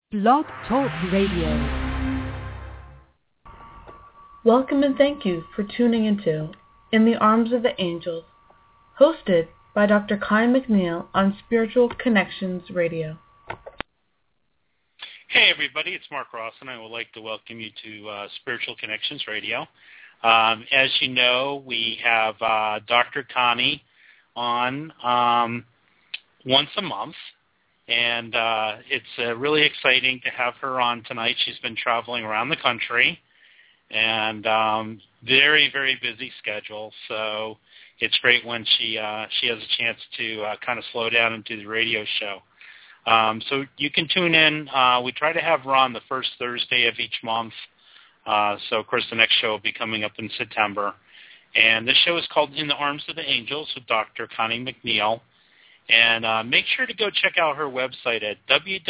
Blog Talk Radio. Welcome and thank you for tuning into In the Arms of the Angels, hosted by Dr. Connie McNeil on Spiritual Connections Radio. Hey everybody, it's Mark Ross, and I would like to welcome you to Spiritual Connections Radio. As you know, we have Dr. Connie on once a month, and it's really exciting to have her on tonight. She's been traveling around the country, and very, very busy schedule, so it's great when she has a chance to kind of slow down and do the radio show. So you can tune in. We try to have her on the first Thursday of each month. So, of course, the next show will be coming up in September. And this show is called In the Arms of the Angels with Dr. Connie McNeil. And make sure to go check out her website at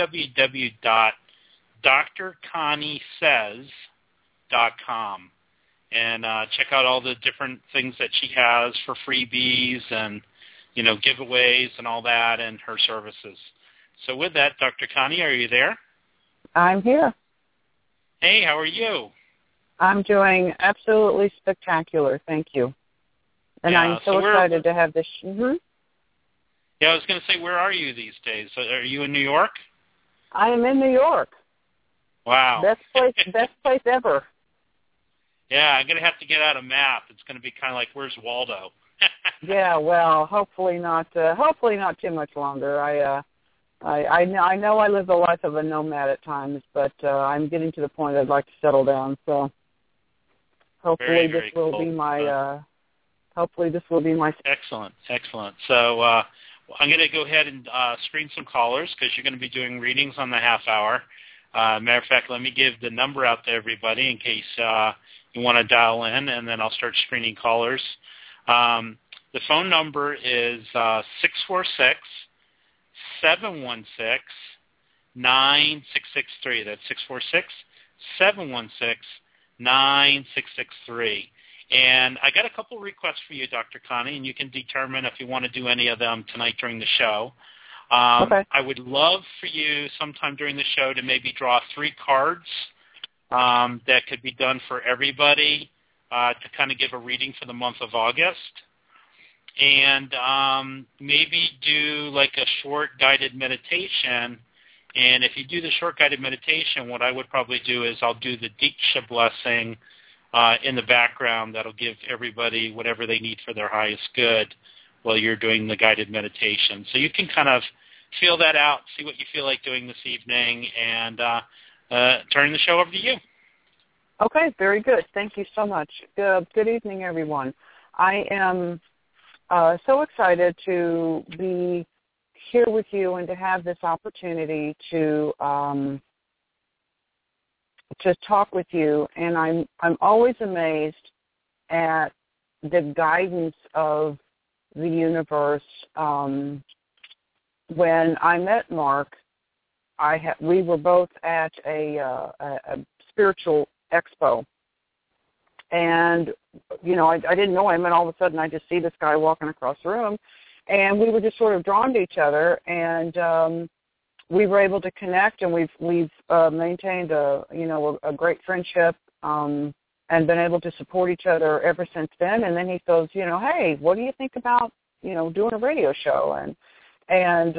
www.drconniesays.com. And check out all the different things that she has for freebies and, you know, giveaways and all that and her services. So with that, Dr. Connie, are you there? I'm here. Hey, how are you? I'm doing absolutely spectacular, thank you. And yeah, I'm so excited to have this. Yeah, I was going to say, where are you these days? Are you in New York? I am in New York. Wow. Best place ever. Yeah, I'm going to have to get out a map. It's going to be kind of like, where's Waldo? Yeah, well, hopefully not too much longer. I know I live the life of a nomad at times, but I'm getting to the point I'd like to settle down. So hopefully this will be my. Excellent. So I'm going to go ahead and screen some callers because you're going to be doing readings on the half hour. Matter of fact, let me give the number out to everybody in case you want to dial in, and then I'll start screening callers. The phone number is 646-716-9663. That's 646-716-9663. And I got a couple requests for you, Dr. Connie, and you can determine if you want to do any of them tonight during the show. Okay. I would love for you sometime during the show to maybe draw 3 cards that could be done for everybody to kind of give a reading for the month of August. And maybe do like a short guided meditation. And if you do the short guided meditation, what I would probably do is I'll do the Diksha blessing in the background that'll give everybody whatever they need for their highest good while you're doing the guided meditation. So you can kind of feel that out, see what you feel like doing this evening, and turn the show over to you. Okay, very good. Thank you so much. Good evening, everyone. I am so excited to be here with you and to have this opportunity to talk with you. And I'm always amazed at the guidance of the universe. When I met Mark, we were both at a spiritual expo. And, you know, I didn't know him, and all of a sudden I just see this guy walking across the room, and we were just sort of drawn to each other, and we were able to connect, and we've maintained a great friendship, and been able to support each other ever since then. And then he goes, you know, hey, what do you think about, you know, doing a radio show? And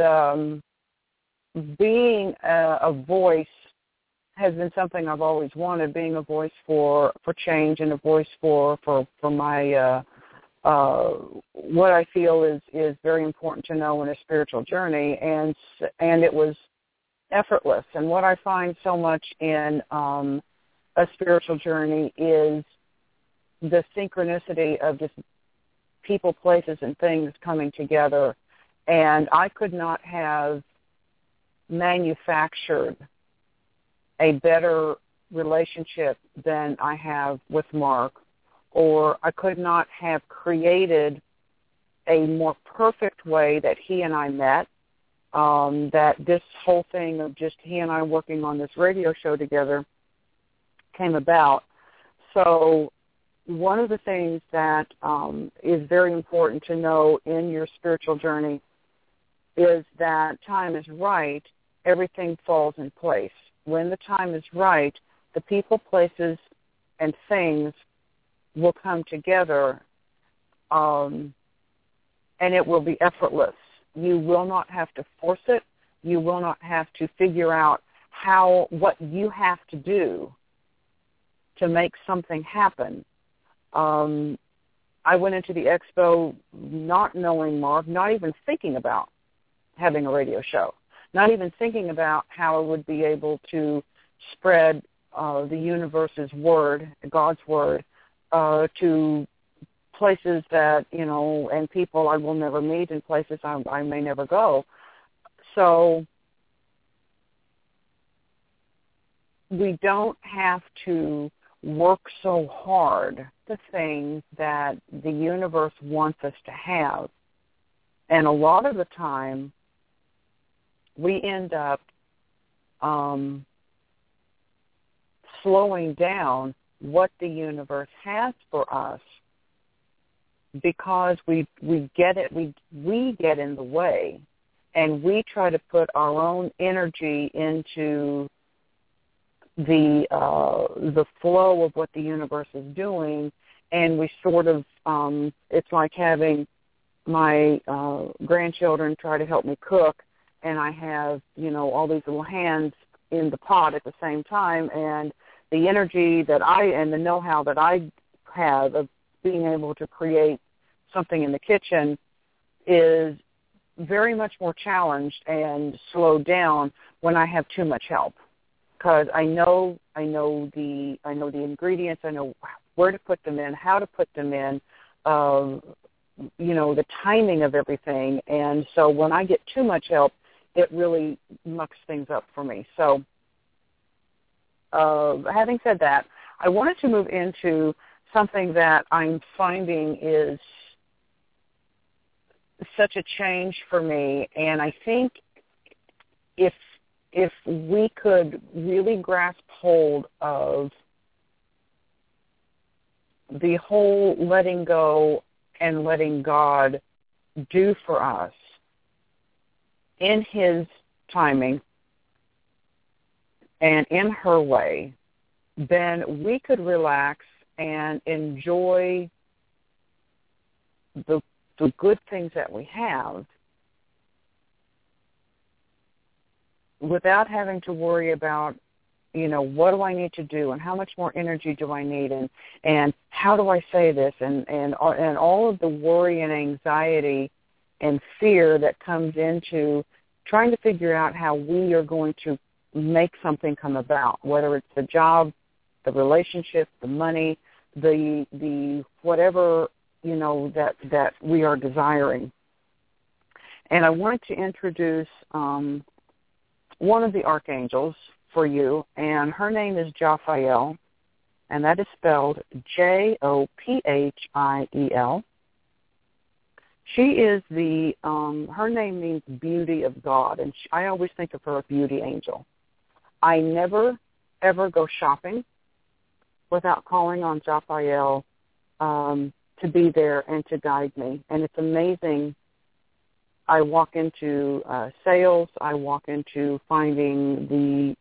being a voice has been something I've always wanted, being a voice for change and a voice for my what I feel is very important to know in a spiritual journey, and it was effortless. And what I find so much in a spiritual journey is the synchronicity of just people, places, and things coming together. And I could not have manufactured a better relationship than I have with Mark, or I could not have created a more perfect way that he and I met, that this whole thing of just he and I working on this radio show together came about. So one of the things that is very important to know in your spiritual journey is that time is right, everything falls in place. when the time is right, the people, places, and things will come together, and it will be effortless. You will not have to force it. You will not have to figure out what you have to do to make something happen. I went into the expo not knowing Mark, not even thinking about having a radio show, not even thinking about how I would be able to spread the universe's word, God's word, to places that, and people I will never meet and places I may never go. So we don't have to work so hard the things that the universe wants us to have. And a lot of the time, we end up slowing down what the universe has for us because we get in the way, and we try to put our own energy into the flow of what the universe is doing, and we sort of it's like having my grandchildren try to help me cook, and I have all these little hands in the pot at the same time, and the energy that and the know-how that I have of being able to create something in the kitchen is very much more challenged and slowed down when I have too much help, because I know the ingredients, I know where to put them in, how to put them in, the timing of everything, and so when I get too much help, it really mucks things up for me. So having said that, I wanted to move into something that I'm finding is such a change for me, and I think if we could really grasp hold of the whole letting go and letting God do for us in His timing and in her way, then we could relax and enjoy the good things that we have without having to worry about, what do I need to do and how much more energy do I need and how do I say this and all of the worry and anxiety and fear that comes into trying to figure out how we are going to make something come about, whether it's the job, the relationship, the money, the whatever, that we are desiring. And I wanted to introduce one of the archangels for you, and her name is Jophiel, and that is spelled Jophiel. She is her name means beauty of God, and I always think of her a beauty angel. I never, ever go shopping without calling on Jophiel to be there and to guide me. And it's amazing. I walk into sales. I walk into finding the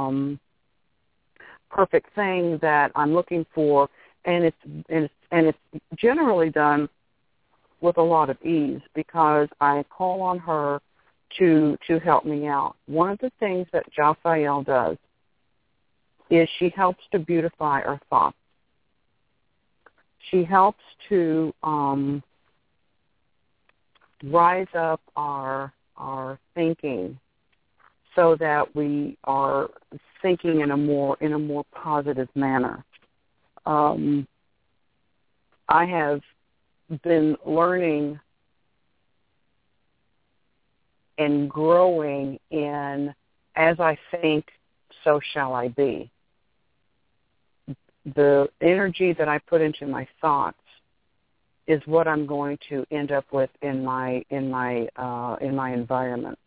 perfect thing that I'm looking for, and it's generally done with a lot of ease because I call on her to help me out. One of the things that Jophiel does is she helps to beautify our thoughts. She helps to rise up our thinking so that we are thinking in a more positive manner. I have been learning and growing in as I think, so shall I be. The energy that I put into my thoughts is what I'm going to end up with in my environment.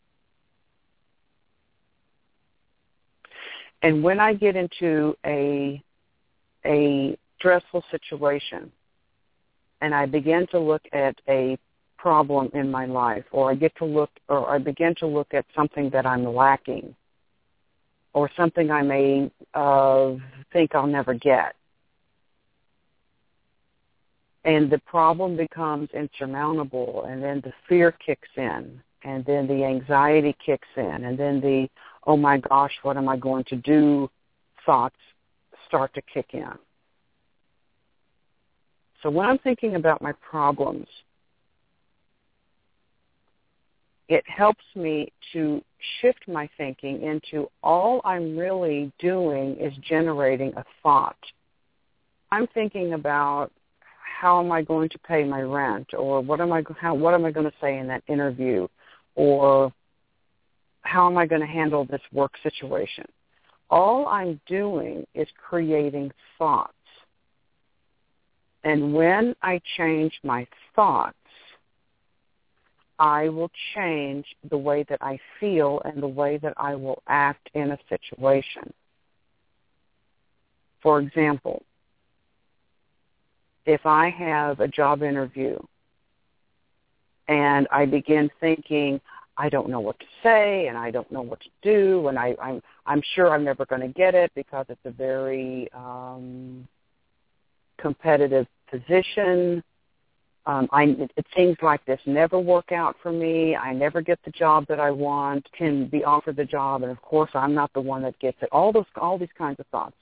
And when I get into a stressful situation, and I begin to look at a problem in my life, or I begin to look at something that I'm lacking, or something I may think I'll never get. And the problem becomes insurmountable, and then the fear kicks in, and then the anxiety kicks in, and then the, oh my gosh, what am I going to do thoughts start to kick in. So when I'm thinking about my problems, it helps me to shift my thinking into all I'm really doing is generating a thought. I'm thinking about how am I going to pay my rent, or what am I going to say in that interview, or how am I going to handle this work situation. All I'm doing is creating thoughts. And when I change my thoughts, I will change the way that I feel and the way that I will act in a situation. For example, if I have a job interview and I begin thinking, I don't know what to say and I don't know what to do, and I'm sure I'm never going to get it because it's a very competitive position. It seems like this never work out for me. I never get the job that I want, can be offered the job, and of course I'm not the one that gets it. All these kinds of thoughts.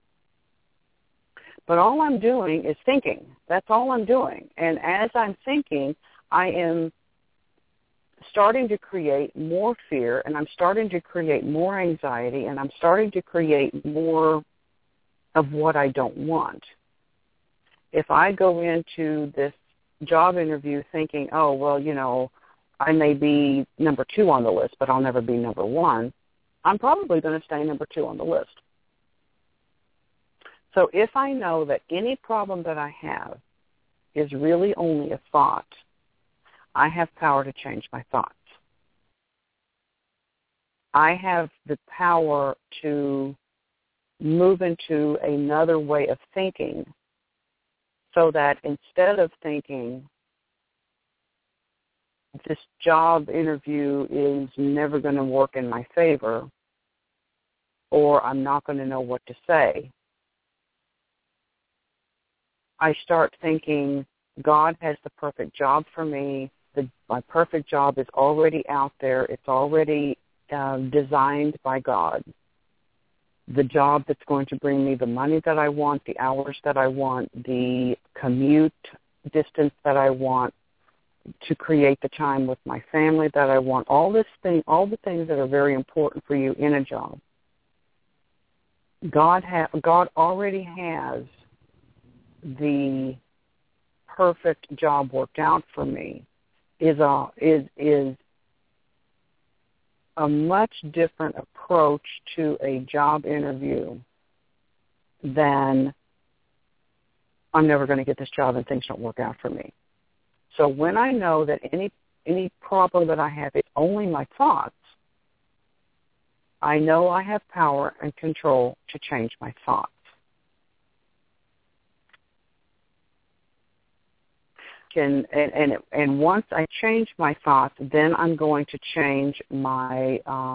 But all I'm doing is thinking. That's all I'm doing. And as I'm thinking, I am starting to create more fear, and I'm starting to create more anxiety, and I'm starting to create more of what I don't want. If I go into this job interview thinking, oh, well, I may be number 2 on the list, but I'll never be number 1, I'm probably going to stay number 2 on the list. So if I know that any problem that I have is really only a thought, I have power to change my thoughts. I have the power to move into another way of thinking so that instead of thinking this job interview is never going to work in my favor, or I'm not going to know what to say, I start thinking God has the perfect job for me. My perfect job is already out there. It's already designed by God. The job that's going to bring me the money that I want, the hours that I want, the commute distance that I want, to create the time with my family that I want, all the things that are very important for you in a job. God already has the perfect job worked out for me. Is a much different approach to a job interview than I'm never going to get this job and things don't work out for me. So when I know that any problem that I have is only my thoughts, I know I have power and control to change my thoughts. And once I change my thoughts, then I'm going to change my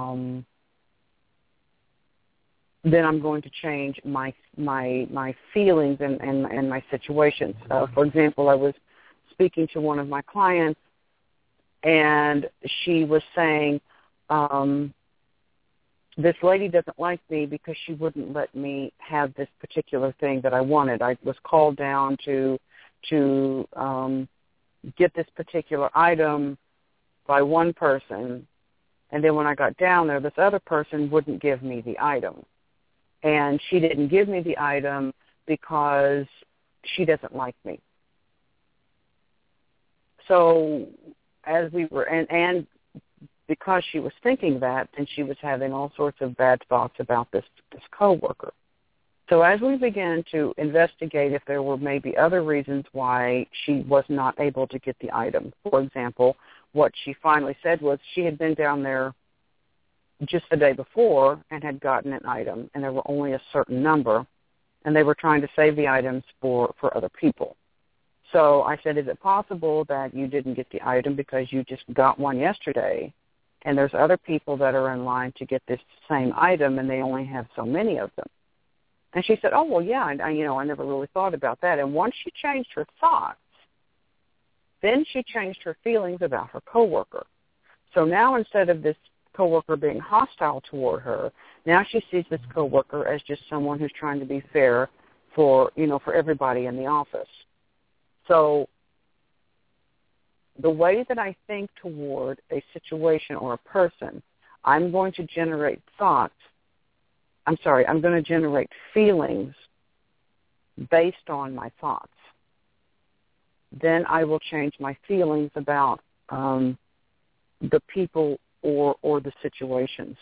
my feelings and my situations. For example, I was speaking to one of my clients, and she was saying, this lady doesn't like me because she wouldn't let me have this particular thing that I wanted. I was called down to get this particular item by one person, and then when I got down there, this other person wouldn't give me the item. And she didn't give me the item because she doesn't like me. So as we were, and because she was thinking that, then she was having all sorts of bad thoughts about this coworker. So as we began to investigate if there were maybe other reasons why she was not able to get the item, for example, what she finally said was she had been down there just the day before and had gotten an item, and there were only a certain number, and they were trying to save the items for other people. So I said, is it possible that you didn't get the item because you just got one yesterday and there's other people that are in line to get this same item, and they only have so many of them. And she said, oh, well, yeah, I never really thought about that. And once she changed her thoughts, then she changed her feelings about her coworker. So now instead of this coworker being hostile toward her, now she sees this coworker as just someone who's trying to be fair for everybody in the office. So the way that I think toward a situation or a person, I'm going to generate feelings based on my thoughts. Then I will change my feelings about the people or the situations.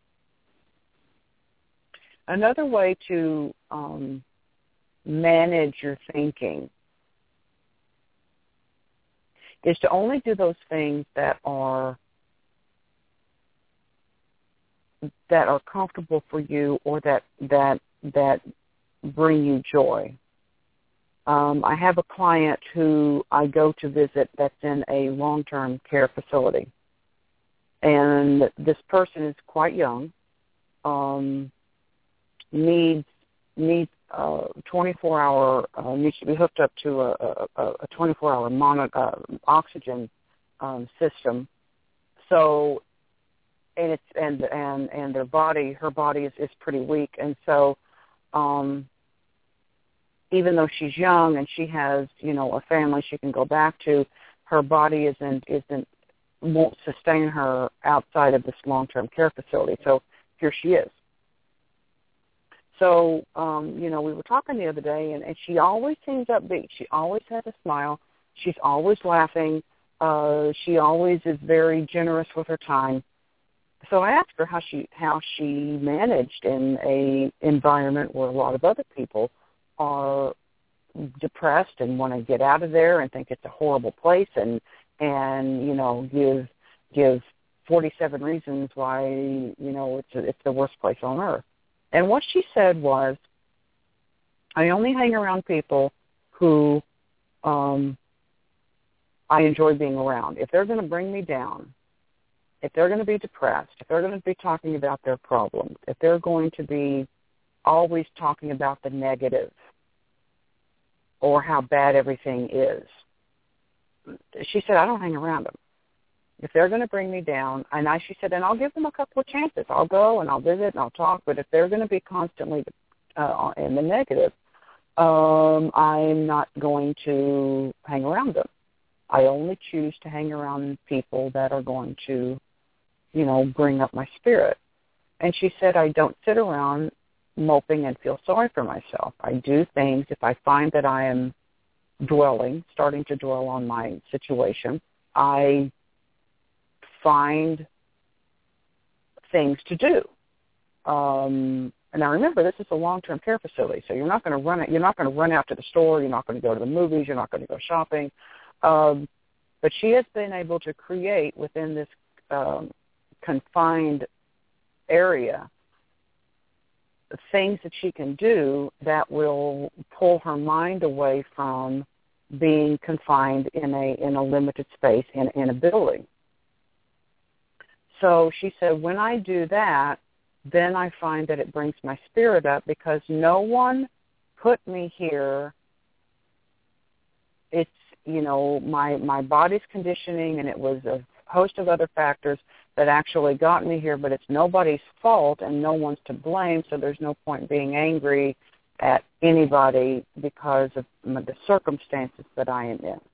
Another way to manage your thinking is to only do those things that are comfortable for you or that bring you joy. I have a client who I go to visit that's in a long-term care facility, and this person is quite young, needs 24-hour, needs to be hooked up to a 24-hour oxygen system. So, and her body is pretty weak, and so even though she's young and she has a family she can go back to, her body won't sustain her outside of this long-term care facility. So here she is. So, we were talking the other day, and she always seems upbeat. She always has a smile. She's always laughing. She always is very generous with her time. So I asked her how she managed in a environment where a lot of other people are depressed and want to get out of there and think it's a horrible place and give 47 reasons why it's the worst place on earth. And what she said was, I only hang around people who I enjoy being around. If they're going to bring me down, if they're going to be depressed, if they're going to be talking about their problems, if they're going to be always talking about the negative or how bad everything is, she said, I don't hang around them. If they're going to bring me down, she said, and I'll give them a couple of chances. I'll go and I'll visit and I'll talk, but if they're going to be constantly in the negative, I'm not going to hang around them. I only choose to hang around people that are going to, bring up my spirit. And she said, I don't sit around moping and feel sorry for myself. I do things if I find that I am starting to dwell on my situation. I find things to do. And now remember, this is a long-term care facility, so you're not going to run out to the store. You're not going to go to the movies. You're not going to go shopping. But she has been able to create within this confined area things that she can do that will pull her mind away from being confined in a limited space in a building. So she said, when I do that, then I find that it brings my spirit up because no one put me here. It's, my body's conditioning, and it was a host of other factors that actually got me here, but it's nobody's fault and no one's to blame, so there's no point being angry at anybody because of the circumstances that I am in.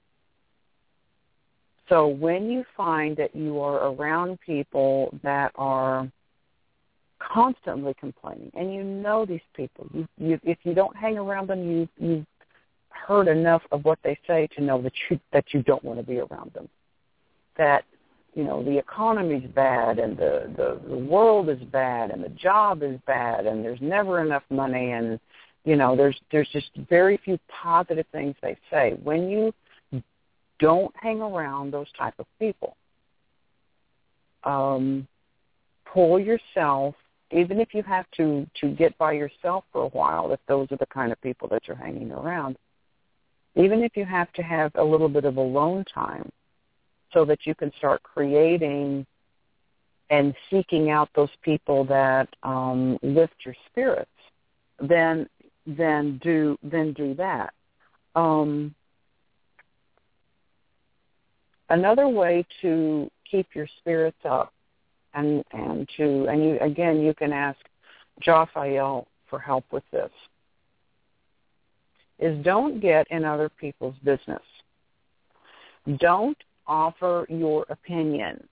So when you find that you are around people that are constantly complaining, and these people, if you don't hang around them, you've heard enough of what they say to know that you don't want to be around them. That the economy's bad, and the world is bad, and the job is bad, and there's never enough money, and there's just very few positive things they say. When you don't hang around those type of people, pull yourself, even if you have to get by yourself for a while, if those are the kind of people that you're hanging around, even if you have to have a little bit of alone time so that you can start creating and seeking out those people that lift your spirits, then do that. Another way to keep your spirits up, and you can ask Jophiel for help with this, is don't get in other people's business. Don't offer your opinion.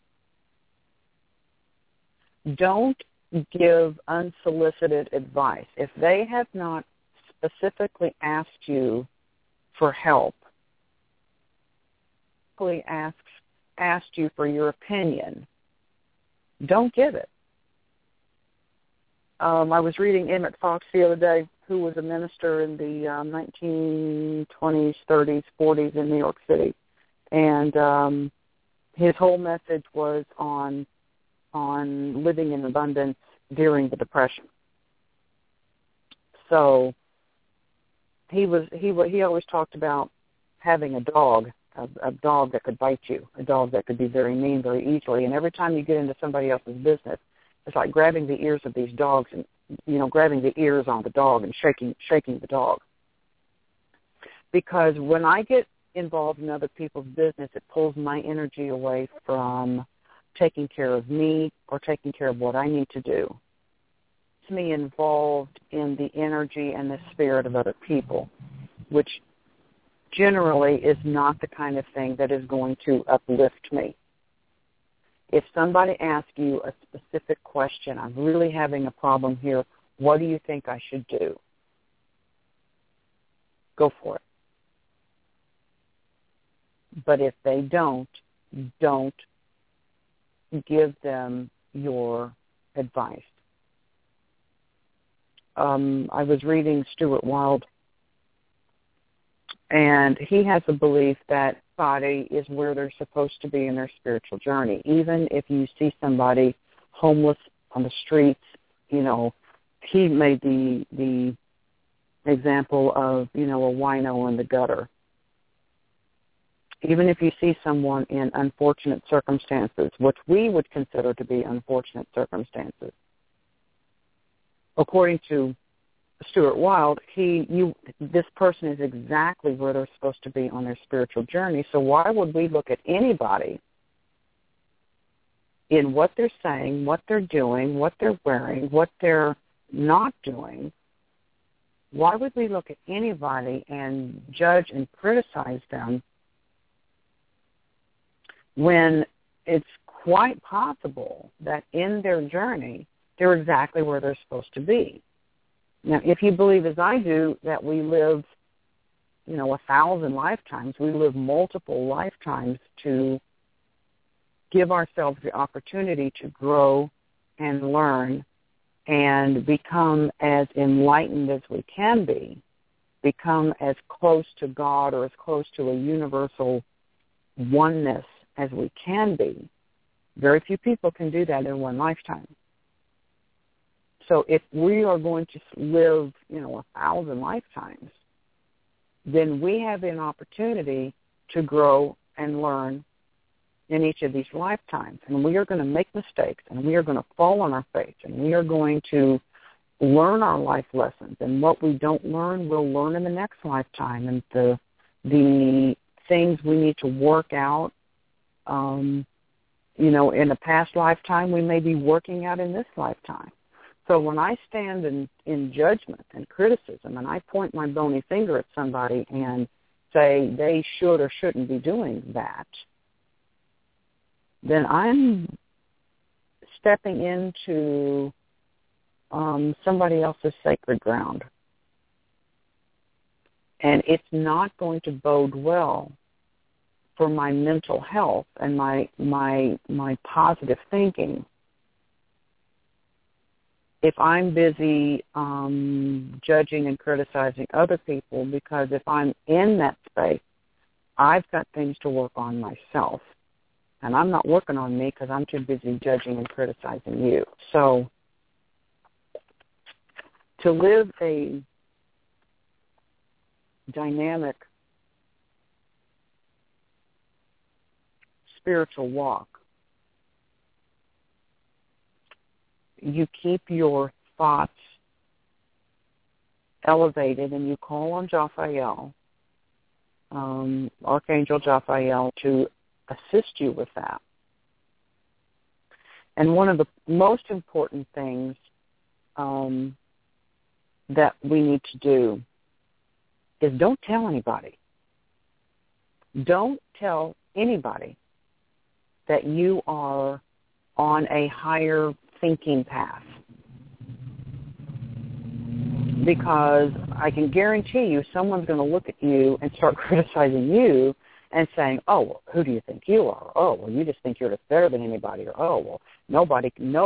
Don't give unsolicited advice. If they have not specifically asked you for help, asked you for your opinion, don't give it. I was reading Emmett Fox the other day, who was a minister in the 1920s, 30s, 40s in New York City. And his whole message was on living in abundance during the Depression. So he always talked about having a dog that could bite you, a dog that could be very mean very easily. And every time you get into somebody else's business, it's like grabbing the ears of these dogs and, grabbing the ears on the dog and shaking the dog. Because when I get involved in other people's business, it pulls my energy away from taking care of me or taking care of what I need to do. It's me involved in the energy and the spirit of other people, which generally is not the kind of thing that is going to uplift me. If somebody asks you a specific question, I'm really having a problem here, what do you think I should do? Go for it. But if they don't give them your advice. I was reading Stuart Wilde, and he has a belief that body is where they're supposed to be in their spiritual journey. Even if you see somebody homeless on the streets, he made the example of, a wino in the gutter. Even if you see someone in unfortunate circumstances, which we would consider to be unfortunate circumstances, according to Stuart Wilde, this person is exactly where they're supposed to be on their spiritual journey. So why would we look at anybody in what they're saying, what they're doing, what they're wearing, what they're not doing? Why would we look at anybody and judge and criticize them when it's quite possible that in their journey they're exactly where they're supposed to be? Now, if you believe, as I do, that we live, 1,000 lifetimes, we live multiple lifetimes to give ourselves the opportunity to grow and learn and become as enlightened as we can be, become as close to God or as close to a universal oneness as we can be. Very few people can do that in one lifetime. So if we are going to live, 1,000 lifetimes, then we have an opportunity to grow and learn in each of these lifetimes. And we are going to make mistakes, and we are going to fall on our face, and we are going to learn our life lessons. And what we don't learn, we'll learn in the next lifetime. And the things we need to work out, in a past lifetime, we may be working out in this lifetime. So when I stand in judgment and criticism and I point my bony finger at somebody and say they should or shouldn't be doing that, then I'm stepping into somebody else's sacred ground. And it's not going to bode well for my mental health and my positive thinking if I'm busy judging and criticizing other people, because if I'm in that space, I've got things to work on myself. And I'm not working on me because I'm too busy judging and criticizing you. So to live a dynamic spiritual walk you keep your thoughts elevated, and you call on Jophiel, Archangel Jophiel, to assist you with that. And one of the most important things that we need to do is don't tell anybody. Don't tell anybody that you are on a higher thinking path. Because I can guarantee you someone's going to look at you and start criticizing you and saying, oh, well, who do you think you are? Oh, well, you just think you're just better than anybody. Or, oh, well, nobody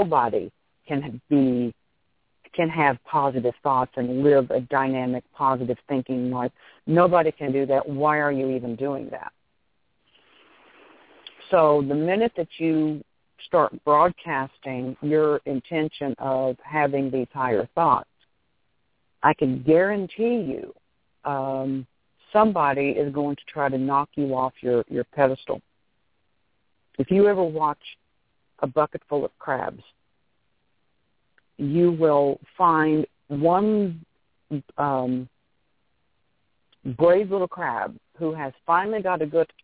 can have positive thoughts and live a dynamic, positive thinking life. Nobody can do that. Why are you even doing that? So the minute that you start broadcasting your intention of having these higher thoughts, I can guarantee you somebody is going to try to knock you off your pedestal. If you ever watch a bucket full of crabs, you will find one brave little crab who has finally got a good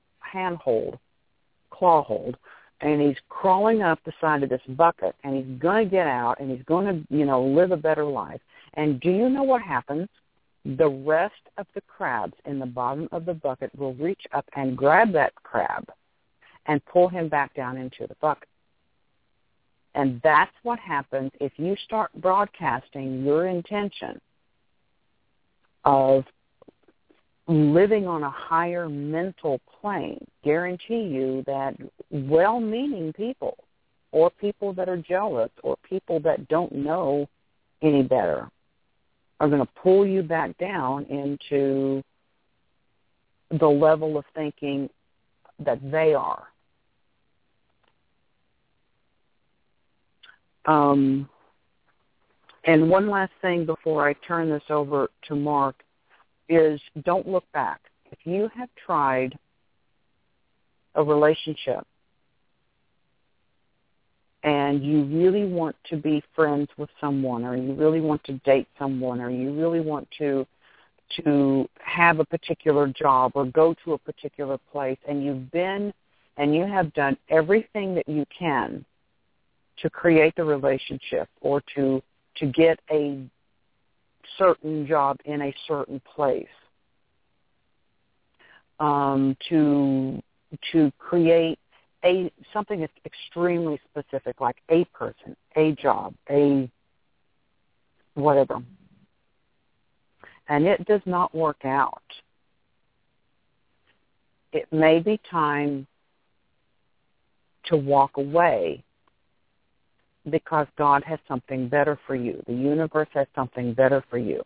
claw hold, and he's crawling up the side of this bucket, and he's going to get out, and he's going to, live a better life. And do you know what happens? The rest of the crabs in the bottom of the bucket will reach up and grab that crab and pull him back down into the bucket. And that's what happens if you start broadcasting your intention of living on a higher mental plane. Guarantee you that well-meaning people, or people that are jealous, or people that don't know any better, are going to pull you back down into the level of thinking that they are. And one last thing before I turn this over to Mark is don't look back. If you have tried a relationship and you really want to be friends with someone, or you really want to date someone, or you really want to have a particular job or go to a particular place, and you have done everything that you can to create the relationship or to get a certain job in a certain place, to create something that's extremely specific, like a person, a job, a whatever, and it does not work out, it may be time to walk away, because God has something better for you. The universe has something better for you.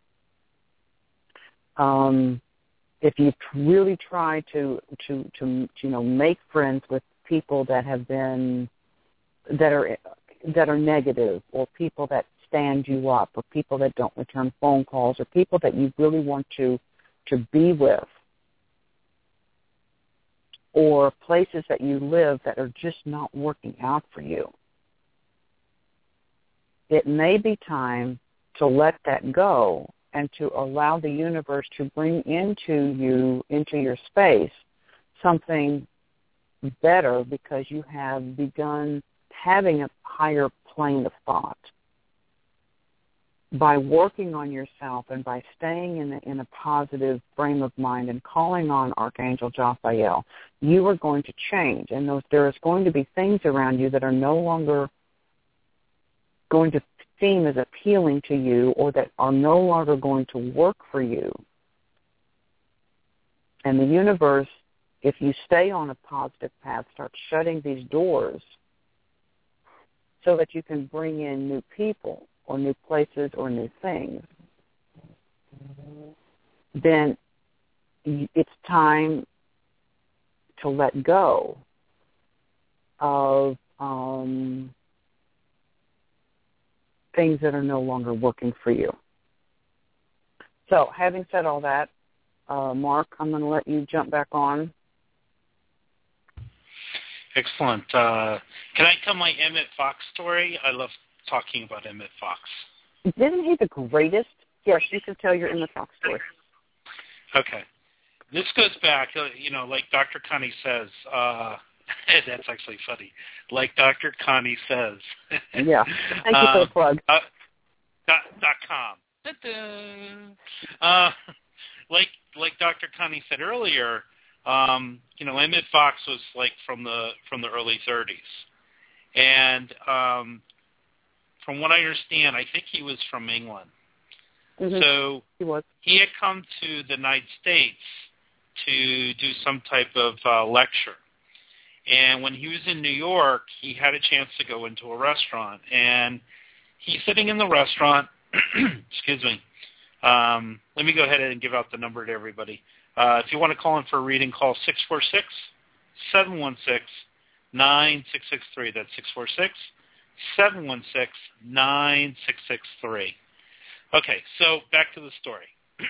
If you really try to make friends with people that are negative, or people that stand you up, or people that don't return phone calls, or people that you really want to be with, or places that you live that are just not working out for you, it may be time to let that go and to allow the universe to bring into your space, something better, because you have begun having a higher plane of thought. By working on yourself and by staying in a positive frame of mind and calling on Archangel Jophiel, you are going to change. And there is going to be things around you that are no longer going to seem as appealing to you, or that are no longer going to work for you. And the universe, if you stay on a positive path, starts shutting these doors so that you can bring in new people or new places or new things. Then it's time to let go of things that are no longer working for you. So, having said all that, Mark, I'm going to let you jump back on. Excellent. Can I tell my Emmett Fox story? I love talking about Emmett Fox. Isn't he the greatest? Yes, you can tell your Emmett Fox story. Okay. This goes back, like Dr. Connie says, that's actually funny. Like Dr. Connie says. Yeah. Thank you for the plug. .com. Like Dr. Connie said earlier, Emmett Fox was like from the early 30s, and from what I understand, I think he was from England. Mm-hmm. So he had come to the United States to do some type of lecture. And when he was in New York, he had a chance to go into a restaurant. And he's sitting in the restaurant. Excuse me. Let me go ahead and give out the number to everybody. If you want to call in for a reading, call 646-716-9663. That's 646-716-9663. Okay, so back to the story.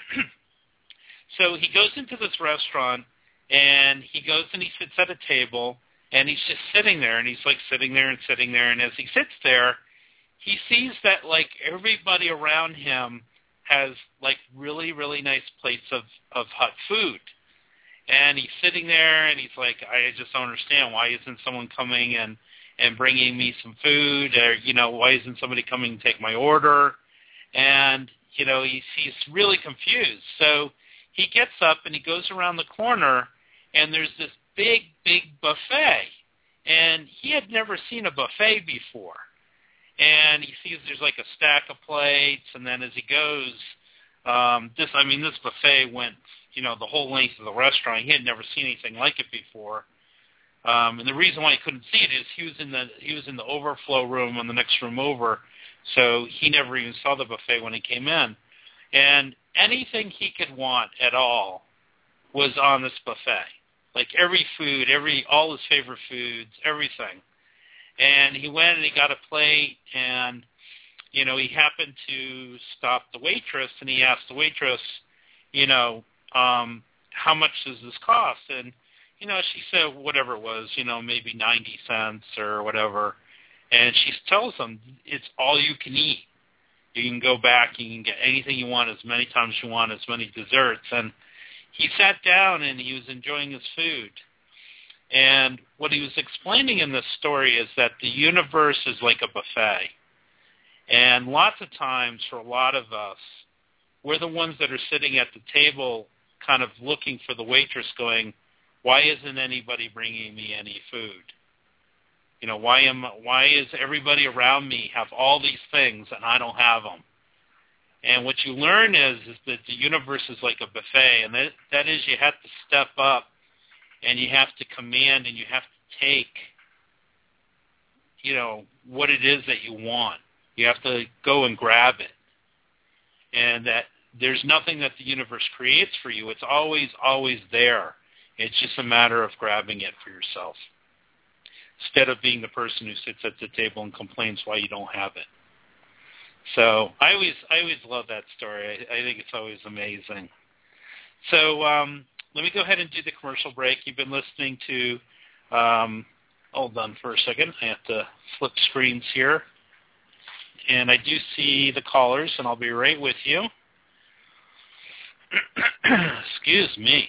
So he goes into this restaurant, and he goes and he sits at a table, and he's just sitting there, and he's like sitting there, and as he sits there, he sees that like everybody around him has like really, really nice plates of hot food. And he's sitting there, and he's like, I just don't understand. Why isn't someone coming and bringing me some food? Or, why isn't somebody coming to take my order? And, he's really confused. So he gets up, and he goes around the corner, and there's this big, big buffet. And he had never seen a buffet before. And he sees there's like a stack of plates, and then as he goes, this buffet went, the whole length of the restaurant. He had never seen anything like it before. And the reason why he couldn't see it is he was in the overflow room on the next room over, so he never even saw the buffet when he came in. And anything he could want at all was on this buffet. Like every food, all his favorite foods, everything. And he went and he got a plate, and, he happened to stop the waitress, and he asked the waitress, how much does this cost? And, she said whatever it was, maybe 90 cents or whatever. And she tells him it's all you can eat. You can go back, you can get anything you want as many times as you want, as many desserts. And he sat down and he was enjoying his food. And what he was explaining in this story is that the universe is like a buffet. And lots of times, for a lot of us, we're the ones that are sitting at the table kind of looking for the waitress going, why isn't anybody bringing me any food? Why is everybody around me have all these things and I don't have them? And what you learn is that the universe is like a buffet, and that is you have to step up and you have to command and you have to take, what it is that you want. You have to go and grab it. And that there's nothing that the universe creates for you. It's always, always there. It's just a matter of grabbing it for yourself, instead of being the person who sits at the table and complains why you don't have it. So I always love that story. I think it's always amazing. So let me go ahead and do the commercial break. You've been listening to, hold on for a second. I have to flip screens here. And I do see the callers, and I'll be right with you. Excuse me.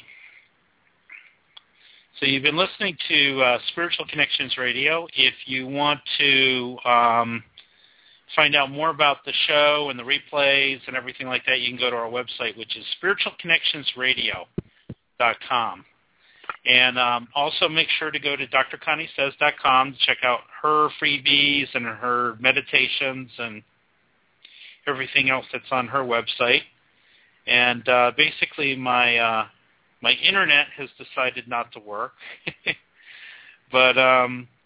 So you've been listening to Spiritual Connections Radio. If you want to find out more about the show and the replays and everything like that, you can go to our website, which is spiritualconnectionsradio.com. And also make sure to go to drconniesays.com to check out her freebies and her meditations and everything else that's on her website. And basically my internet has decided not to work. But I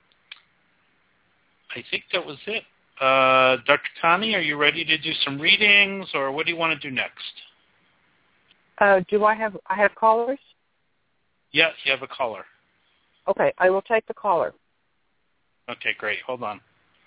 think that was it. Dr. Connie, are you ready to do some readings, or what do you want to do next? Do I have callers? Yes, you have a caller. Okay, I will take the caller. Okay, great. Hold on.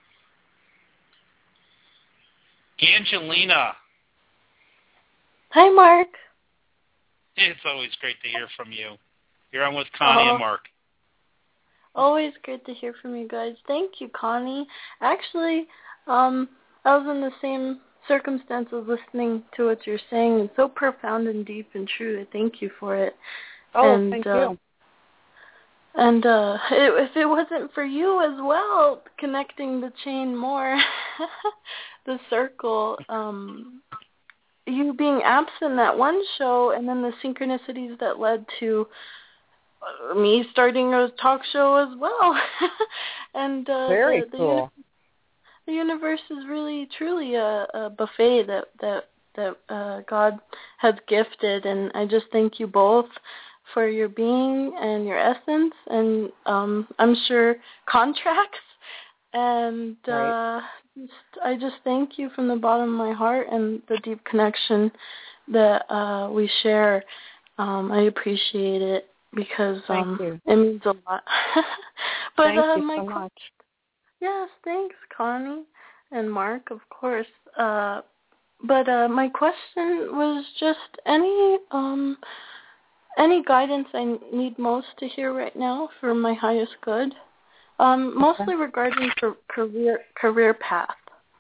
Angelina. Hi, Mark. It's always great to hear from you. You're on with Connie and Mark. Always great to hear from you guys. Thank you, Connie. Actually, I was in the same circumstances listening to what you're saying. It's so profound and deep and true. I thank you for it. Oh, thank you. And if it wasn't for you as well, connecting the chain more, the circle, you being absent that one show, and then the synchronicities that led to me starting a talk show as well. And very cool. The universe is really, truly a buffet that God has gifted, and I just thank you both for your being and your essence, and I'm sure contracts, and right. I just thank you from the bottom of my heart and the deep connection that we share. I appreciate it because it means a lot. But thank you so much. Yes, thanks, Connie and Mark, of course. But my question was just any guidance I need most to hear right now for my highest good, mostly regarding career path.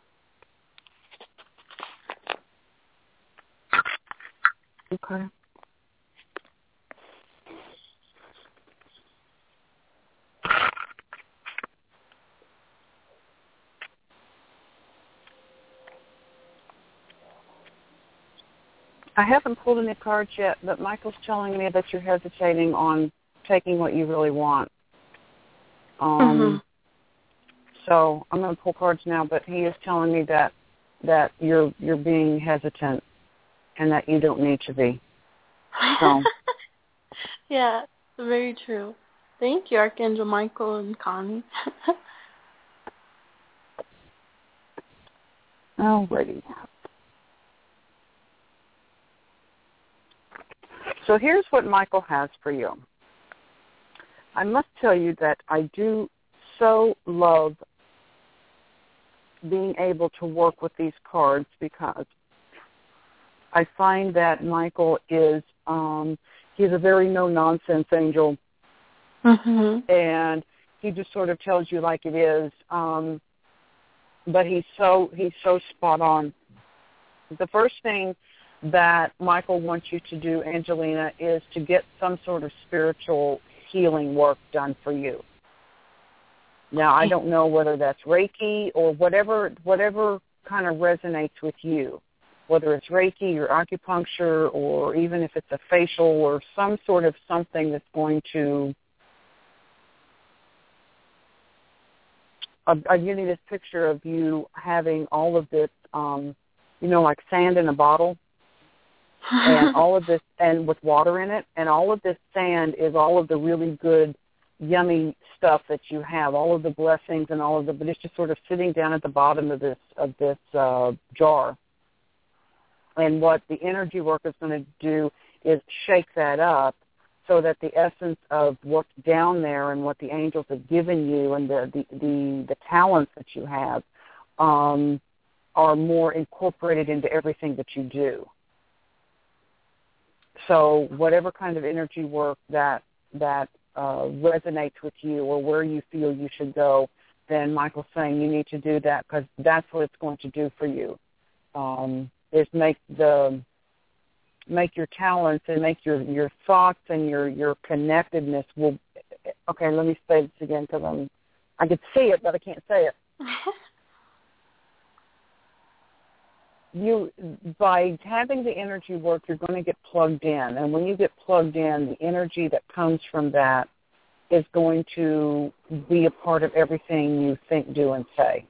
Okay. I haven't pulled any cards yet, but Michael's telling me that you're hesitating on taking what you really want. So I'm going to pull cards now, but he is telling me that you're being hesitant and that you don't need to be. So. Yeah, very true. Thank you, Archangel Michael and Connie. Alrighty. So here's what Michael has for you. I must tell you that I do so love being able to work with these cards because I find that Michael is, he's a very no-nonsense angel. Mm-hmm. And he just sort of tells you like it is. But he's so spot on. The first thing that Michael wants you to do, Angelina, is to get some sort of spiritual healing work done for you. Now, I don't know whether that's Reiki or whatever kind of resonates with you, whether it's Reiki or acupuncture or even if it's a facial or some sort of something that's going to... I'm giving you this picture of you having all of this, like sand in a bottle. And all of this, and with water in it, and all of this sand is all of the really good, yummy stuff that you have, all of the blessings and all of the, but it's just sort of sitting down at the bottom of this jar. And what the energy work is going to do is shake that up so that the essence of what's down there and what the angels have given you and the talents that you have are more incorporated into everything that you do. So whatever kind of energy work that resonates with you or where you feel you should go, then Michael's saying you need to do that because that's what it's going to do for you. Is make your talents and make your thoughts and your connectedness will. Okay, let me say this again because I could see it, but I can't say it. You, by having the energy work, you're going to get plugged in. And when you get plugged in, the energy that comes from that is going to be a part of everything you think, do, and say.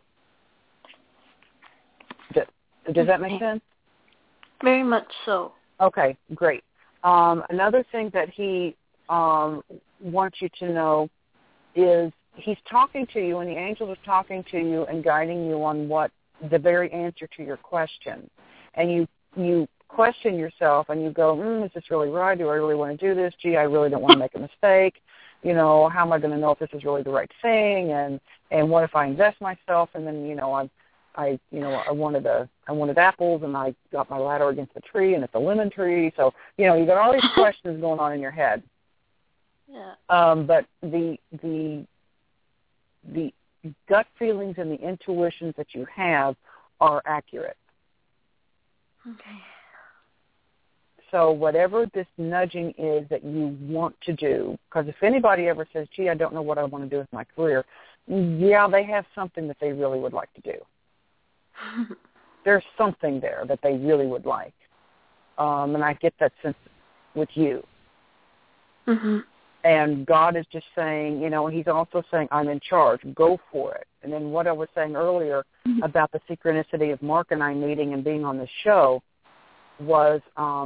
Does that make sense? Very much so. Okay, great. Another thing that he wants you to know is he's talking to you, and the angels are talking to you and guiding you on what the very answer to your question. And you question yourself and you go, is this really right? Do I really want to do this? Gee, I really don't want to make a mistake. How am I going to know if this is really the right thing? And what if I invest myself? And then, I wanted apples and I got my ladder against the tree and it's a lemon tree. So, you got all these questions going on in your head. Yeah. But gut feelings and the intuitions that you have are accurate. Okay. So whatever this nudging is that you want to do, because if anybody ever says, gee, I don't know what I want to do with my career, yeah, they have something that they really would like to do. There's something there that they really would like. And I get that sense with you. Mhm. And God is just saying, you know, he's also saying, I'm in charge. Go for it. And then what I was saying earlier about the synchronicity of Mark and I meeting and being on the show was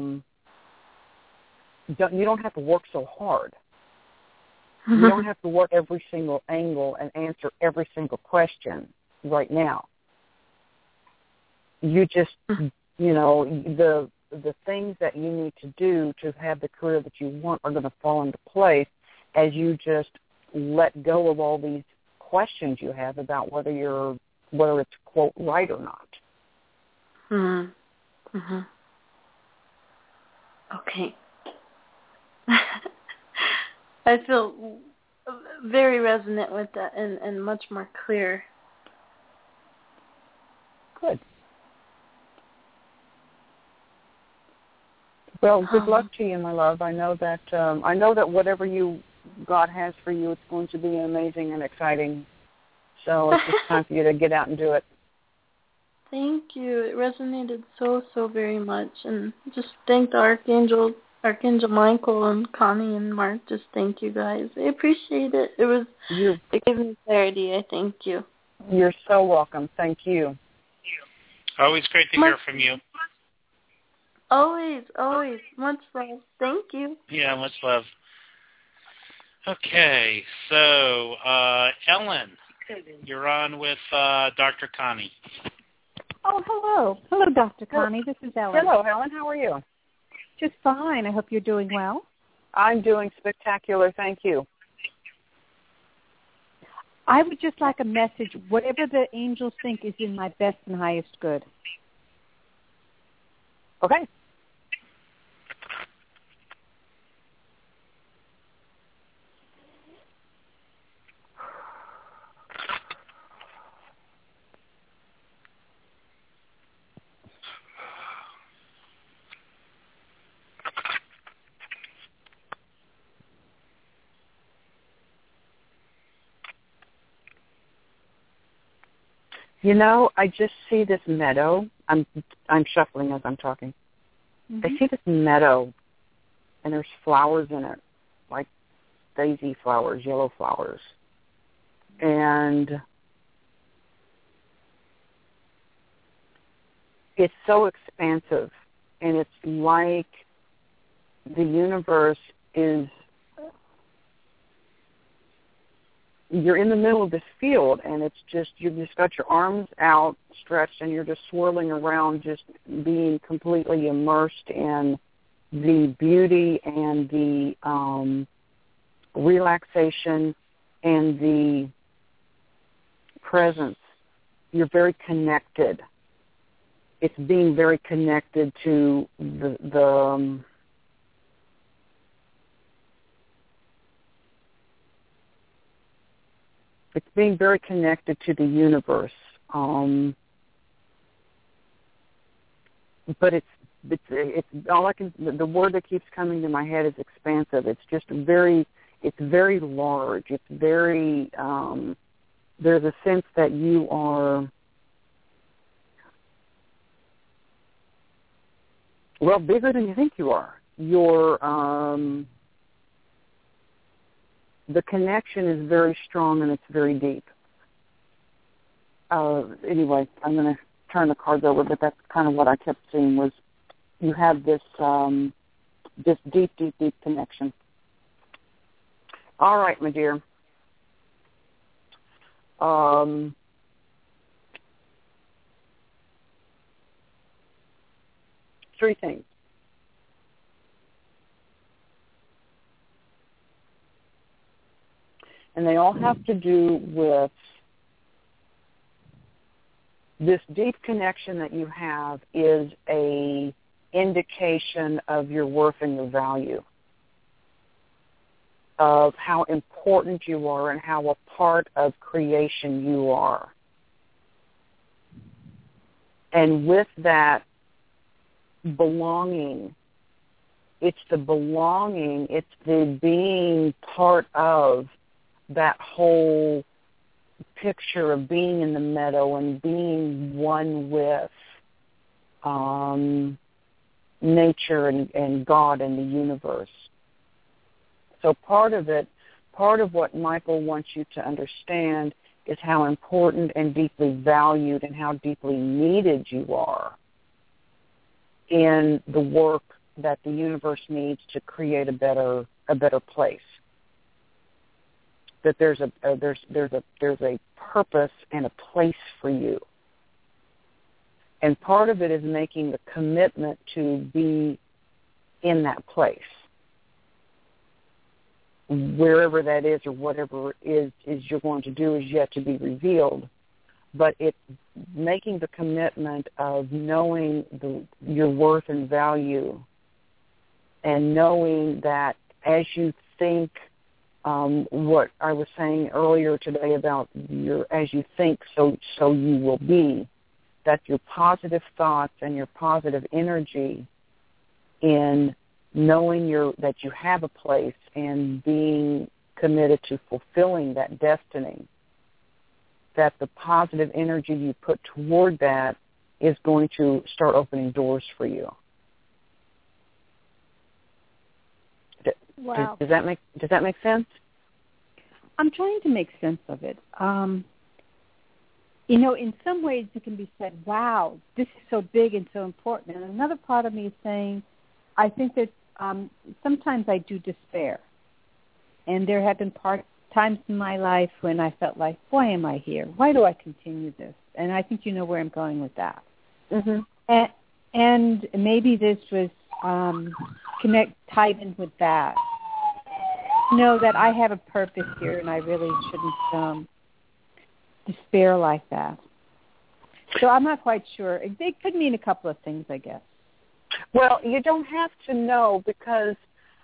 you don't have to work so hard. You don't have to work every single angle and answer every single question right now. You just, you know, the things that you need to do to have the career that you want are going to fall into place as you just let go of all these questions you have about whether it's, quote, right or not. Mm-hmm. Mm-hmm. Okay. I feel very resonant with that and much more clear. Good. Well, good luck to you, my love. I know that whatever God has for you, it's going to be amazing and exciting. So it's just time for you to get out and do it. Thank you. It resonated so very much, and just thank the Archangel Michael and Connie and Mark. Just thank you guys. I appreciate it. It gave me clarity. I thank you. You're so welcome. Thank you. Always great to hear from you. Always. Much love. Thank you. Yeah, much love. Okay, so Ellen, you're on with Dr. Connie. Oh, hello. Hello, Dr. Connie. This is Ellen. Hello, Ellen. How are you? Just fine. I hope you're doing well. I'm doing spectacular. Thank you. I would just like a message, whatever the angels think is in my best and highest good. Okay. You know, I just see this meadow. I'm shuffling as I'm talking. Mm-hmm. I see this meadow, and there's flowers in it, like daisy flowers, yellow flowers. And it's so expansive, and it's like the universe is, you're in the middle of this field, and it's just, you've just got your arms outstretched, and you're just swirling around, just being completely immersed in the beauty and the relaxation and the presence. You're very connected. It's being very connected to it's being very connected to the universe. But it's all I can, the word that keeps coming to my head is expansive. It's just very large. It's very, there's a sense that you are, well, bigger than you think you are. You're, the connection is very strong and it's very deep. Anyway, I'm going to turn the cards over, but that's kind of what I kept seeing was you have this this deep connection. All right, my dear. Three things. And they all have to do with this deep connection that you have is a indication of your worth and your value, of how important important you are and how a part of creation you are. And with that belonging, it's the belonging, it's the being part of that whole picture of being in the meadow and being one with nature and God and the universe. So part of what Michael wants you to understand is how important and deeply valued and how deeply needed you are in the work that the universe needs to create a better place. That there's a purpose and a place for you. And part of it is making the commitment to be in that place. Wherever that is or whatever it is you're going to do is yet to be revealed. But it's making the commitment of knowing your worth and value and knowing that as you think what I was saying earlier today about as you think, so you will be, that your positive thoughts and your positive energy in knowing that you have a place and being committed to fulfilling that destiny, that the positive energy you put toward that is going to start opening doors for you. Wow. Does that make sense? I'm trying to make sense of it. In some ways it can be said, wow, this is so big and so important. And another part of me is saying, I think that sometimes I do despair. And there have been times in my life when I felt like, why am I here? Why do I continue this? And I think you know where I'm going with that. Mm-hmm. And maybe this was tied in with that. Know that I have a purpose here and I really shouldn't despair like that. So I'm not quite sure. It could mean a couple of things, I guess. Well, you don't have to know because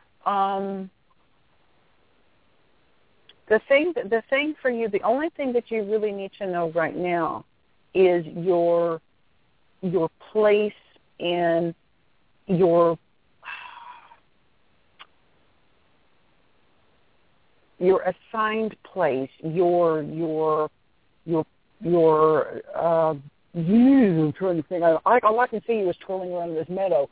the thing for you, the only thing that you really need to know right now is your place in your assigned place, I'm trying to think. All I can see you is twirling around in this meadow.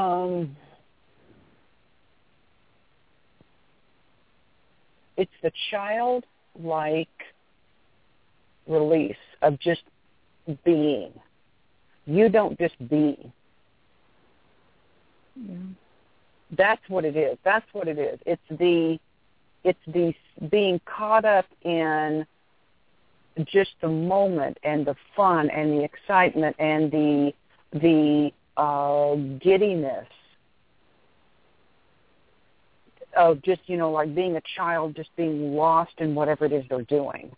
It's the childlike release of just being. You don't just be. Yeah. That's what it is. It's the being caught up in just the moment and the fun and the excitement and the giddiness of just, like being a child, just being lost in whatever it is they're doing.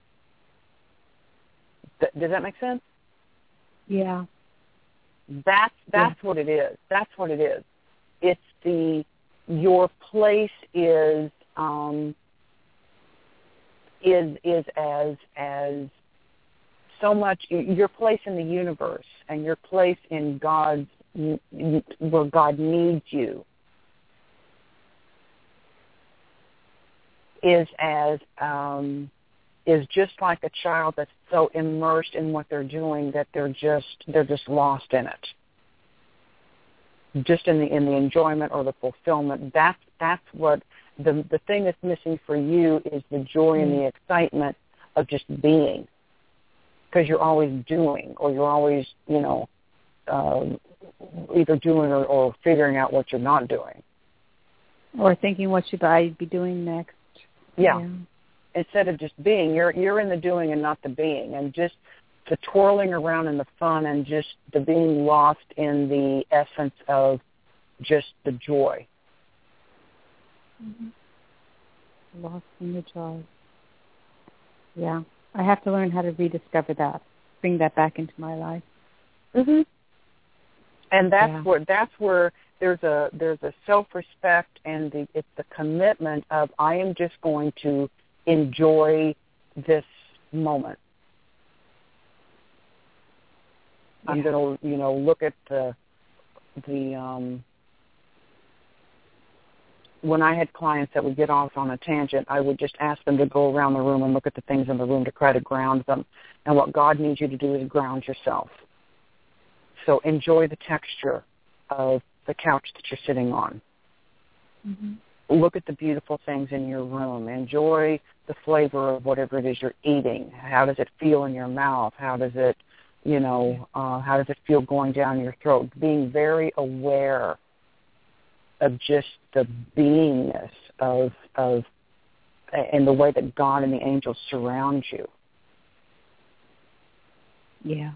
Does that make sense? Yeah. That's what it is. That's what it is. It's your place is as so much your place in the universe and your place in God's where God needs you is just like a child that's so immersed in what they're doing that they're just lost in it. Just in the enjoyment or the fulfillment. That's what the thing that's missing for you is the joy and the excitement of just being, because you're always doing, or you're always either doing or figuring out what you're not doing, or thinking what should I be doing next. Yeah. Instead of just being, you're in the doing and not the being, and just the twirling around in the fun and just the being lost in the essence of just the joy. Mm-hmm. Lost in the joy. Yeah. I have to learn how to rediscover that, bring that back into my life. Mm-hmm. And that's where there's a self-respect, and it's the commitment of, I am just going to enjoy this moment. Yeah. I'm going to, look at the when I had clients that would get off on a tangent, I would just ask them to go around the room and look at the things in the room to try to ground them. And what God needs you to do is ground yourself. So enjoy the texture of the couch that you're sitting on. Mm-hmm. Look at the beautiful things in your room. Enjoy the flavor of whatever it is you're eating. How does it feel in your mouth? How does it, how does it feel going down your throat? Being very aware of just the beingness of and the way that God and the angels surround you. Yeah.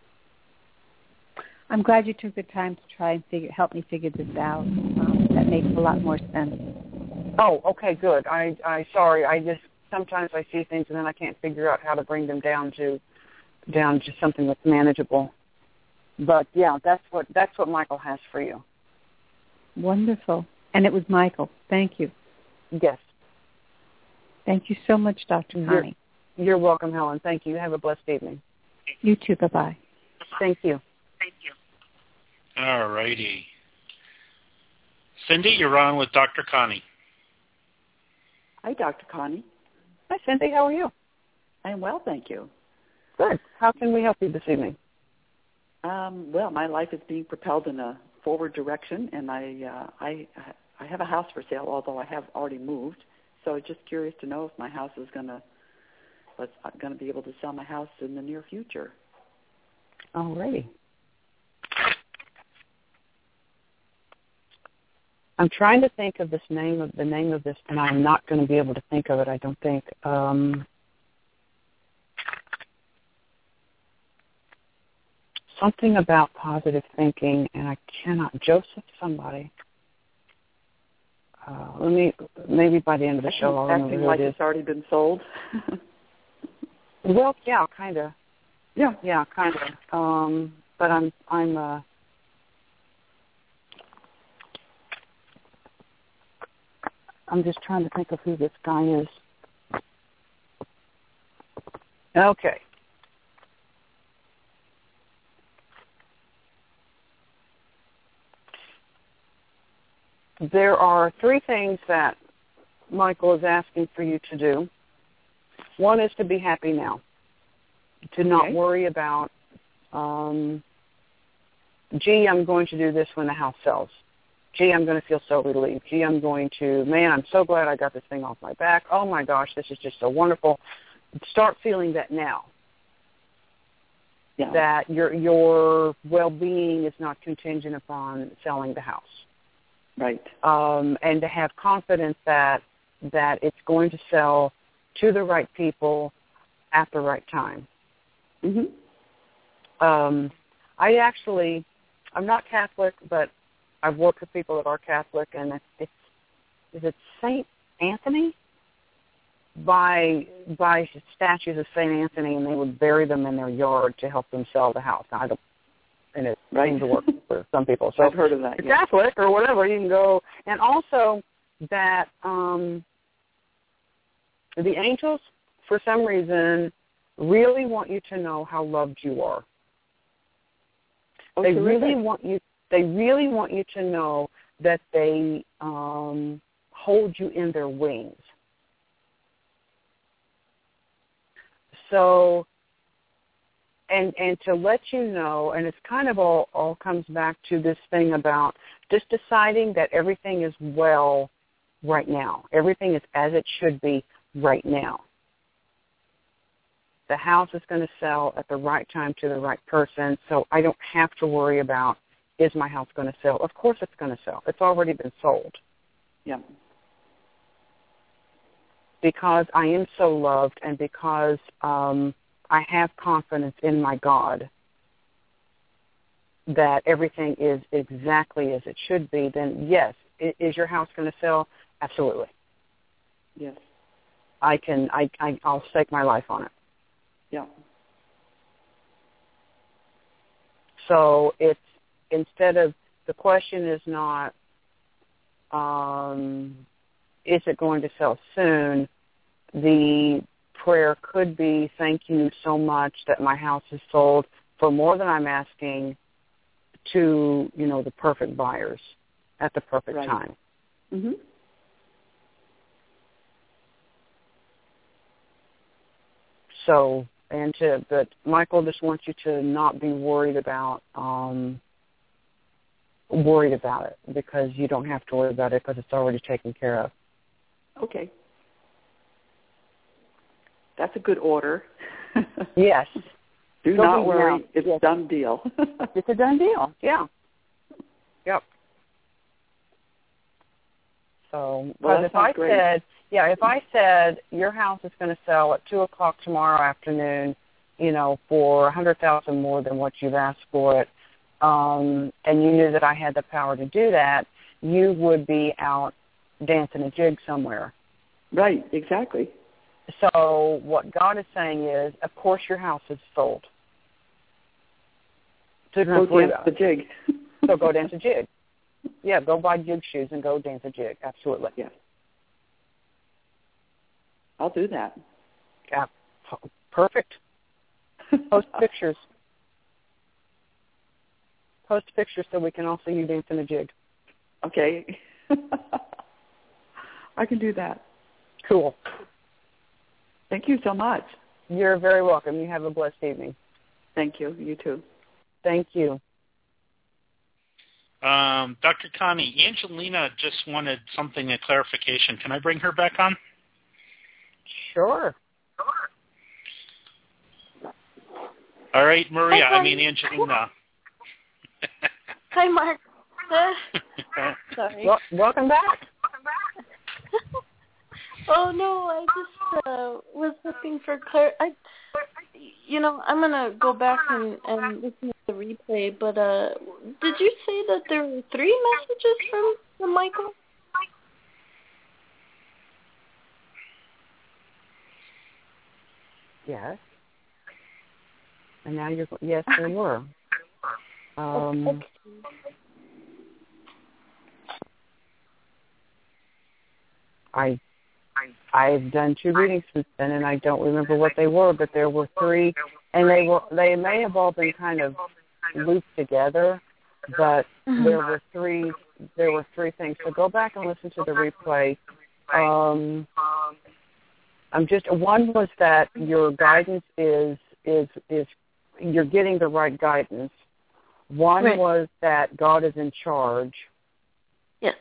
I'm glad you took the time to try and help me figure this out. That makes a lot more sense. Oh, okay, good. I sorry. I just sometimes I see things and then I can't figure out how to bring them down to something that's manageable. But yeah, that's what Michael has for you. Wonderful. And it was Michael. Thank you. Yes. Thank you so much, Dr. Connie. You're welcome, Helen. Thank you. Have a blessed evening. You too. Bye-bye. Thank you. All righty. Cindy, you're on with Dr. Connie. Hi, Dr. Connie. Hi, Cindy. How are you? I'm well, thank you. Good. How can we help you this evening? Well, my life is being propelled in a forward direction, and I have a house for sale, although I have already moved. So I'm just curious to know if my house is going to be able to sell my house in the near future. All righty. I'm trying to think of the name of this, and I'm not going to be able to think of it, I don't think. Something about positive thinking, and I cannot. Joseph somebody. Maybe by the end of the show I'll remember who it is. It's already been sold. Well, yeah, kind of. Yeah, kind of. But I'm just trying to think of who this guy is. Okay. There are 3 things that Michael is asking for you to do. One is to be happy now, to not worry about, I'm going to do this when the house sells. Gee, I'm going to feel so relieved. Gee, I'm so glad I got this thing off my back. Oh, my gosh, this is just so wonderful. Start feeling that now. Yeah. That your well-being is not contingent upon selling the house. Right. And to have confidence that it's going to sell to the right people at the right time. Mm-hmm. I'm not Catholic, but I've worked with people that are Catholic, and is it St. Anthony? By statues of St. Anthony, and they would bury them in their yard to help them sell the house. And it seems to work for some people. So I've heard of that. If you're Catholic or whatever, you can go. And also that the angels, for some reason, really want you to know how loved you are. They really want you to know that they hold you in their wings. So, and to let you know, and it's kind of all comes back to this thing about just deciding that everything is well right now. Everything is as it should be right now. The house is going to sell at the right time to the right person, so I don't have to worry about, is my house going to sell? Of course it's going to sell. It's already been sold. Yeah. Because I am so loved, and because I have confidence in my God that everything is exactly as it should be, then yes, is your house going to sell? Absolutely. Yes. I'll stake my life on it. Yeah. So it's instead of, the question is not, is it going to sell soon? The prayer could be, thank you so much that my house is sold for more than I'm asking, to, the perfect buyers at the perfect time. Mm-hmm. So, but Michael just wants you to not be worried about it, because you don't have to worry about it, because it's already taken care of. Okay. That's a good order. Yes. Do not worry. It's a done deal. It's a done deal. Yeah. Yep. So, well, if I said your house is going to sell at 2:00 tomorrow afternoon, for $100,000 more than what you've asked for it, and you knew that I had the power to do that, you would be out dancing a jig somewhere. Right. Exactly. So what God is saying is, of course, your house is sold. So go dance the jig. So go dance a jig. Yeah, go buy jig shoes and go dance a jig. Absolutely. Yes. I'll do that. Yeah. Perfect. Post pictures. Post pictures so we can all see you dancing a jig. Okay. I can do that. Cool. Thank you so much. You're very welcome. You have a blessed evening. Thank you. You too. Thank you. Dr. Connie, Angelina just wanted something, a clarification. Can I bring her back on? Sure. All right, Maria. Angelina. Hi, Mark. Sorry. Welcome back. Oh no, I just was looking for I'm gonna go back and listen to the replay. But did you say that there were 3 messages from Michael? Yes. And now yes, there were. I've done 2 readings since then, and I don't remember what they were, but there were 3, and they may have all been kind of looped together, but there were 3 things. So go back and listen to the replay. One was that your guidance is you're getting the right guidance. One was that God is in charge. Yes.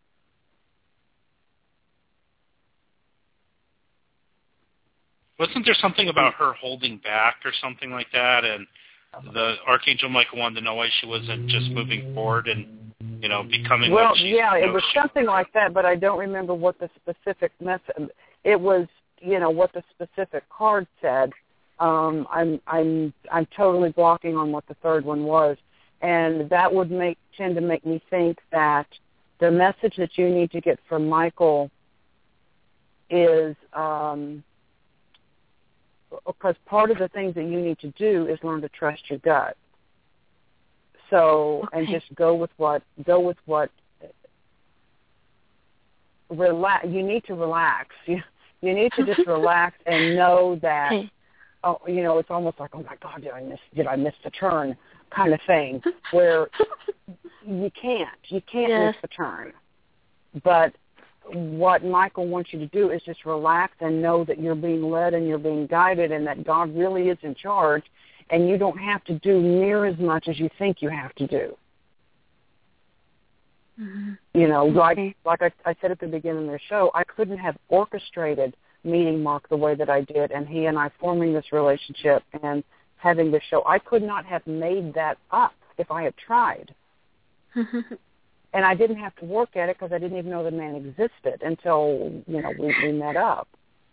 Wasn't there something about her holding back or something like that? And the Archangel Michael wanted to know why she wasn't just moving forward and, becoming what she... Well, it was something like that, but I don't remember what the specific message... It was, what the specific card said. I'm totally blocking on what the third one was. And that would tend to make me think that the message that you need to get from Michael is... because part of the things that you need to do is learn to trust your gut. So, and just go with what, relax. You need to relax. You need to just relax and know that, it's almost like, oh my God, did I miss the turn kind of thing, where you can't miss the turn. But what Michael wants you to do is just relax and know that you're being led and you're being guided, and that God really is in charge, and you don't have to do near as much as you think you have to do. Mm-hmm. Like I said at the beginning of the show, I couldn't have orchestrated meeting Mark the way that I did, and he and I forming this relationship and having this show. I could not have made that up if I had tried. And I didn't have to work at it because I didn't even know the man existed until, we met up.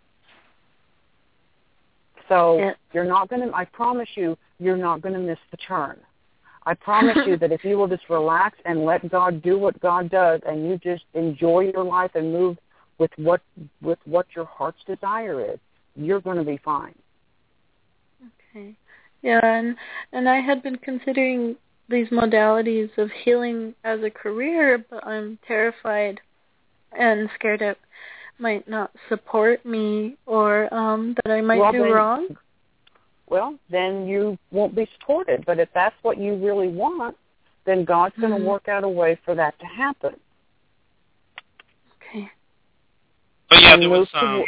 So you're not going to, I promise you, you're not going to miss the turn. I promise you that if you will just relax and let God do what God does, and you just enjoy your life and move with what your heart's desire is, you're going to be fine. Okay. Yeah, and I had been considering these modalities of healing as a career, but I'm terrified and scared it might not support me, or that I might do wrong. Well, then you won't be supported. But if that's what you really want, then God's going to work out a way for that to happen. Okay. Oh yeah, there was. I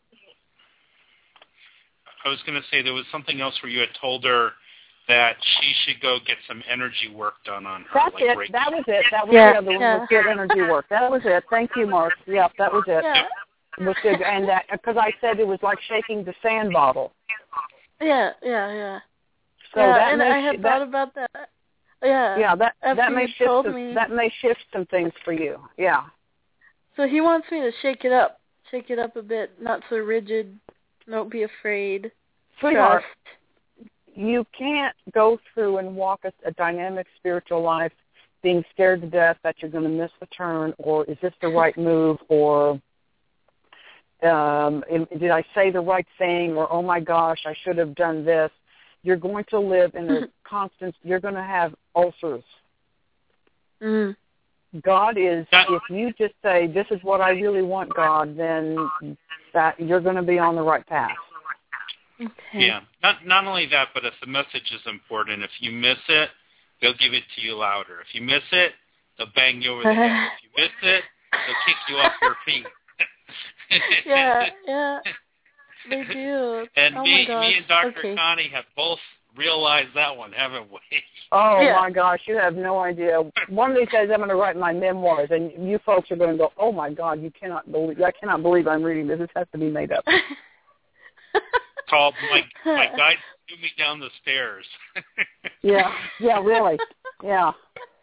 was going to say there was something else where you had told her that she should go get some energy work done on her. That's like it. right That was it. That was Yeah. the other one. Was get energy work. That was it. Thank you, Mark. Yep, that was it. Yeah. Was good. And that, because I said it was like shaking the sand bottle. Yeah. So yeah, that and I had thought about that. Yeah. Yeah, that may you told shift me. that may shift some things for you. Yeah. So he wants me to shake it up a bit, not so rigid. Don't be afraid. Sweetheart, Trust. you can't go through and walk a dynamic spiritual life being scared to death that you're going to miss the turn, or is this the right move, or did I say the right thing, or oh my gosh, I should have done this. You're going to live in a constant, you're going to have ulcers. Mm. God is, if you just say, this is what I really want, God, then that you're going to be on the right path. Okay. Yeah. Not only that, but if the message is important, if you miss it, they'll give it to you louder. If you miss it, they'll bang you over the head. If you miss it, they'll kick you off your feet. yeah. They do. And oh me and Dr. Okay. Connie have both realized that one, haven't we? Oh, yeah. my gosh, you have no idea. One of these days I'm going to write my memoirs, and you folks are going to go, oh, my God, I cannot believe I'm reading this. This has to be made up. Called My Guide Threw Me Down the Stairs. yeah, really, yeah.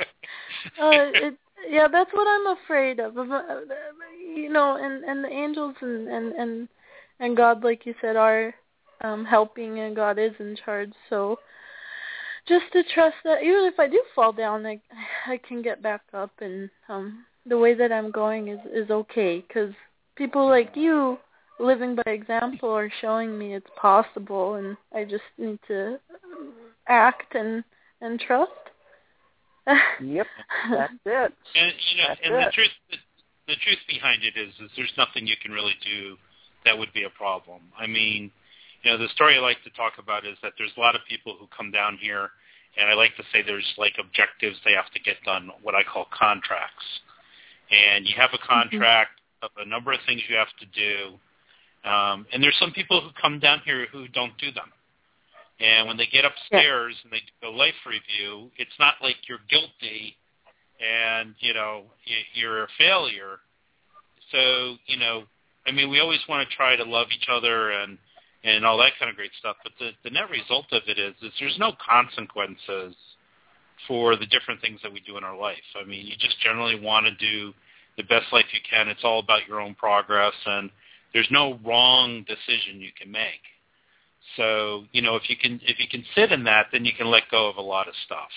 Yeah, that's what I'm afraid of. You know, and the angels and God, like you said, are helping, and God is in charge. So just to trust that even if I do fall down, I can get back up, and the way that I'm going is okay, because people like you living by example are showing me it's possible, and I just need to act and trust. Yep, that's it. And the truth behind it is there's nothing you can really do that would be a problem. I mean, the story I like to talk about is that there's a lot of people who come down here, and I like to say there's like objectives they have to get done, what I call contracts. And you have a contract of a number of things you have to do. And there's some people who come down here who don't do them. And when they get upstairs and they do a life review, it's not like you're guilty and, you're a failure. So, I mean, we always want to try to love each other and all that kind of great stuff. But the net result of it is there's no consequences for the different things that we do in our life. I mean, you just generally want to do the best life you can. It's all about your own progress, and there's no wrong decision you can make. So, if you can sit in that, then you can let go of a lot of stuff.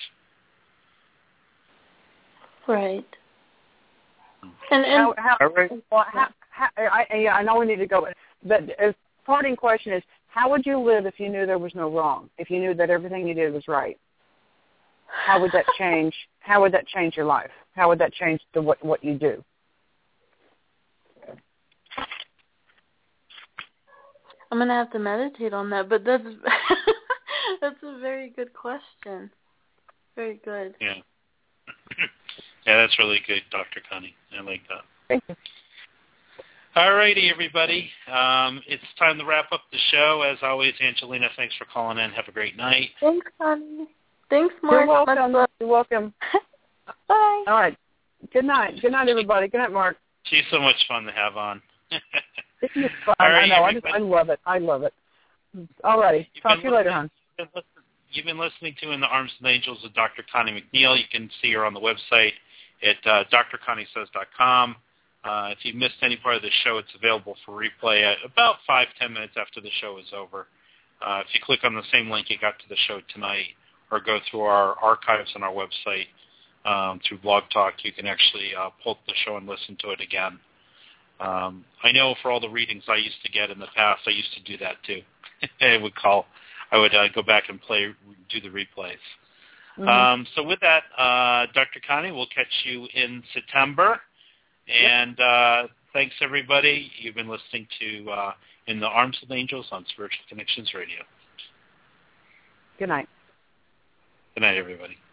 Right. And I know we need to go, but a parting question is, how would you live if you knew there was no wrong? If you knew that everything you did was right? How would that change? How would that change your life? How would that change what you do? I'm gonna have to meditate on that, but that's that's a very good question. Very good. Yeah. Yeah, that's really good, Dr. Connie. I like that. Thank you. All righty, everybody. It's time to wrap up the show. As always, Angelina, thanks for calling in. Have a great night. Thanks, Connie. Thanks, Mark. You're welcome. You're welcome. Bye. All right. Good night. Good night, everybody. Good night, Mark. She's so much fun to have on. This is fun. All right, I know. I love it. I love it. All righty. Talk to you later, hon. You've been listening to In the Arms of the Angels with Dr. Connie McNeil. You can see her on the website at drconniesays.com. If you missed any part of the show, it's available for replay at about 5-10 minutes after the show is over. If you click on the same link you got to the show tonight, or go through our archives on our website through Blog Talk, you can actually pull up the show and listen to it again. I know for all the readings I used to get in the past, I used to do that too. I would go back and do the replays. Mm-hmm. So with that, Dr. Connie, we'll catch you in September. And thanks, everybody. You've been listening to In the Arms of the Angels on Spiritual Connections Radio. Good night. Good night, everybody.